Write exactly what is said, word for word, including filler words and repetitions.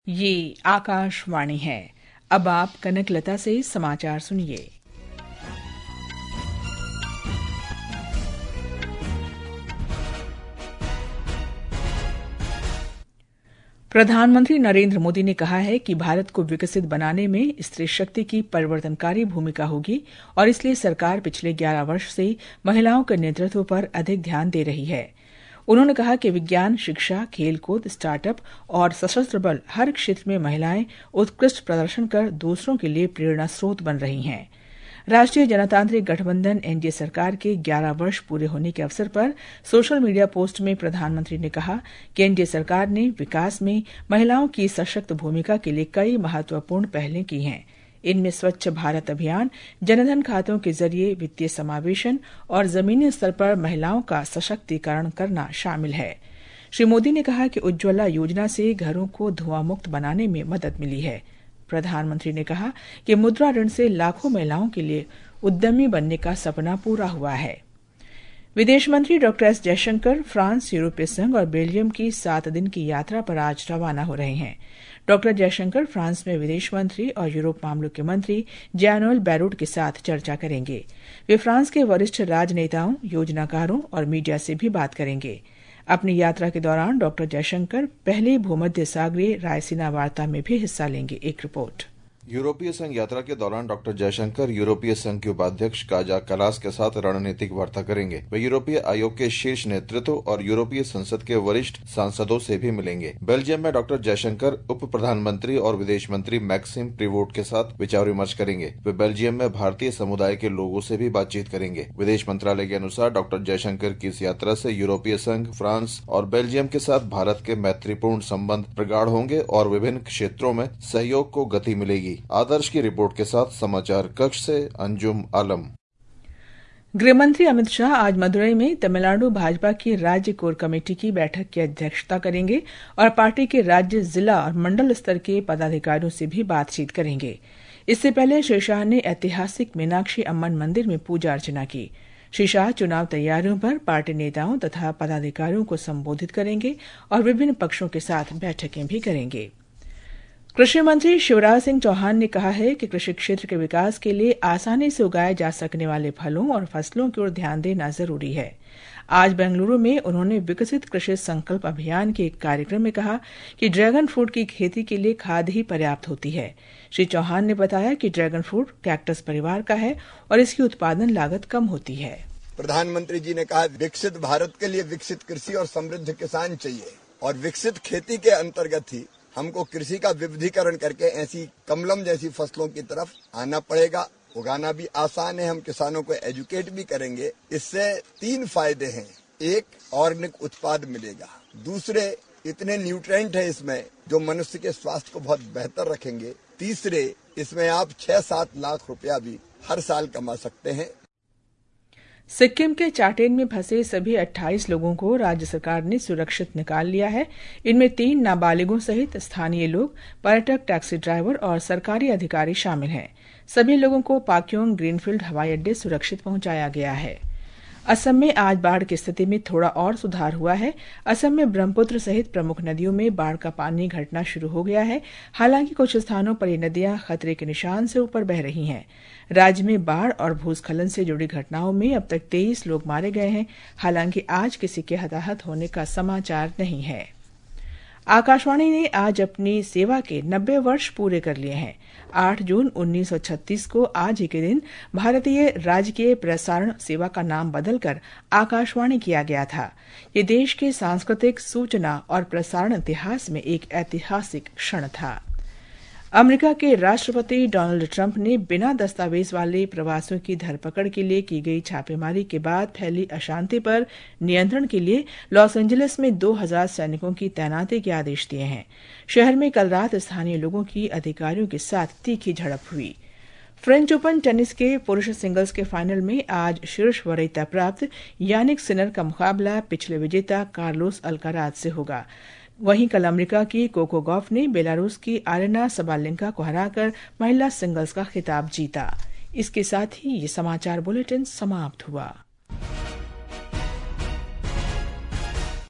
ये आकाशवाणी है। अब आप कनकलता से समाचार सुनिए। प्रधानमंत्री नरेंद्र मोदी ने कहा है कि भारत को विकसित बनाने में स्त्री शक्ति की परिवर्तनकारी भूमिका होगी और इसलिए सरकार पिछले ग्यारह वर्ष से महिलाओं के नेतृत्व पर अधिक ध्यान दे रही है। उन्होंने कहा कि विज्ञान, शिक्षा, खेलकूद, स्टार्टअप और सशस्त्र बल हर क्षेत्र में महिलाएं उत्कृष्ट प्रदर्शन कर दूसरों के लिए प्रेरणा स्रोत बन रही हैं। राष्ट्रीय जनतांत्रिक गठबंधन एनडीए सरकार के ग्यारह वर्ष पूरे होने के अवसर पर सोशल मीडिया पोस्ट में प्रधानमंत्री ने कहा कि एनडीए सरकार ने विकास में महिलाओं की सशक्त भूमिका के लिए कई महत्वपूर्ण पहलें की हैं। इनमें स्वच्छ भारत अभियान, जनधन खातों के जरिए वित्तीय समावेशन और जमीनी स्तर पर महिलाओं का सशक्तिकरण करना शामिल है। श्री मोदी ने कहा कि उज्ज्वला योजना से घरों को धुआं मुक्त बनाने में मदद मिली है। प्रधानमंत्री ने कहा कि मुद्रा ऋण से लाखों महिलाओं के लिए उद्यमी बनने का सपना पूरा हुआ है। विदेश मंत्री डॉक्टर एस जयशंकर फ्रांस, यूरोपीय संघ और बेल्जियम की सात दिन की यात्रा पर आज रवाना हो रहे हैं। डॉक्टर जयशंकर फ्रांस में विदेश मंत्री और यूरोप मामलों के मंत्री जैन-नोएल बैरोट के साथ चर्चा करेंगे। वे फ्रांस के वरिष्ठ राजनेताओं, योजनाकारों और मीडिया से भी बात करेंगे। अपनी यात्रा के दौरान डॉक्टर जयशंकर पहले भूमध्य सागरीय रायसीना वार्ता में भी हिस्सा लेंगे। एक रिपोर्ट। यूरोपीय संघ यात्रा के दौरान डॉक्टर जयशंकर यूरोपीय संघ के उपाध्यक्ष काजा कलास के साथ रणनीतिक वार्ता करेंगे। वे यूरोपीय आयोग के शीर्ष नेतृत्व और यूरोपीय संसद के वरिष्ठ सांसदों से भी मिलेंगे। बेल्जियम में डॉक्टर जयशंकर उप प्रधानमंत्री और विदेश मंत्री मैक्सिम प्रीवोट के साथ विचार विमर्श करेंगे। वे बेल्जियम में भारतीय समुदाय के लोगों से भी बातचीत करेंगे। विदेश मंत्रालय के अनुसार डॉक्टर जयशंकर की इस यात्रा से यूरोपीय संघ, फ्रांस और बेल्जियम के साथ भारत के मैत्रीपूर्ण संबंध प्रगाढ़ होंगे और विभिन्न क्षेत्रों में सहयोग को गति मिलेगी। आदर्श की रिपोर्ट के साथ समाचार कक्ष से अंजुम आलम। गृहमंत्री अमित शाह आज मदुरई में तमिलनाडु भाजपा की राज्य कोर कमेटी की बैठक की अध्यक्षता करेंगे और पार्टी के राज्य, जिला और मंडल स्तर के पदाधिकारियों से भी बातचीत करेंगे। इससे पहले श्री शाह ने ऐतिहासिक मीनाक्षी अम्मन मंदिर में पूजा अर्चना की। श्री शाह चुनाव तैयारियों पर पार्टी नेताओं तथा पदाधिकारियों को संबोधित करेंगे और विभिन्न पक्षों के साथ बैठकें भी करेंगे। कृषि मंत्री शिवराज सिंह चौहान ने कहा है कि कृषि क्षेत्र के विकास के लिए आसानी से उगाए जा सकने वाले फलों और फसलों की ओर ध्यान देना जरूरी है। आज बेंगलुरु में उन्होंने विकसित कृषि संकल्प अभियान के एक कार्यक्रम में कहा कि ड्रैगन फ्रूट की खेती के लिए खाद ही पर्याप्त होती है। श्री चौहान ने बताया कि ड्रैगन फ्रूट कैक्टस परिवार का है और इसकी उत्पादन लागत कम होती है। प्रधानमंत्री जी ने कहा विकसित भारत के लिए विकसित कृषि और समृद्ध किसान चाहिए और विकसित खेती के अंतर्गत ही हमको कृषि का विविधीकरण करके ऐसी कमलम जैसी फसलों की तरफ आना पड़ेगा। उगाना भी आसान है, हम किसानों को एजुकेट भी करेंगे। इससे तीन फायदे हैं। एक, ऑर्गेनिक उत्पाद मिलेगा। दूसरे, इतने न्यूट्रिएंट है इसमें जो मनुष्य के स्वास्थ्य को बहुत बेहतर रखेंगे। तीसरे, इसमें आप छह सात लाख रुपया भी हर साल कमा सकते हैं। सिक्किम के चाटेन में फंसे सभी अट्ठाईस लोगों को राज्य सरकार ने सुरक्षित निकाल लिया है। इनमें तीन नाबालिगों सहित स्थानीय लोग, पर्यटक, टैक्सी ड्राइवर और सरकारी अधिकारी शामिल हैं। सभी लोगों को पाक्योंग ग्रीनफील्ड हवाई अड्डे सुरक्षित पहुंचाया गया है। असम में आज बाढ़ की स्थिति में थोड़ा और सुधार हुआ है। असम में ब्रह्मपुत्र सहित प्रमुख नदियों में बाढ़ का पानी घटना शुरू हो गया है। हालांकि कुछ स्थानों पर ये नदियां खतरे के निशान से ऊपर बह रही हैं। राज्य में बाढ़ और भूस्खलन से जुड़ी घटनाओं में अब तक तेईस लोग मारे गए हैं। हालांकि आज किसी के हताहत होने का समाचार नहीं है। आकाशवाणी ने आज अपनी सेवा के नब्बे वर्ष पूरे कर लिए हैं। आठ जून उन्नीस सौ छत्तीस को आज ही के दिन भारतीय राजकीय प्रसारण सेवा का नाम बदलकर आकाशवाणी किया गया था। ये देश के सांस्कृतिक, सूचना और प्रसारण इतिहास में एक ऐतिहासिक क्षण था। अमेरिका के राष्ट्रपति डोनाल्ड ट्रंप ने बिना दस्तावेज वाले प्रवासियों की धरपकड़ के लिए की गई छापेमारी के बाद फैली अशांति पर नियंत्रण के लिए लॉस एंजलिस में दो हज़ार सैनिकों की तैनाती के आदेश दिए हैं। शहर में कल रात स्थानीय लोगों की अधिकारियों के साथ तीखी झड़प हुई। फ्रेंच ओपन टेनिस के पुरुष सिंगल्स के फाइनल में आज शीर्ष वरीयता प्राप्त यानिक सिनर का मुकाबला पिछले विजेता कार्लोस अल्काराज से होगा। वहीं कल अमेरिका की कोको गॉफ ने बेलारूस की आरेना सबालेंका को हराकर महिला सिंगल्स का खिताब जीता। इसके साथ ही ये समाचार बुलेटिन समाप्त हुआ।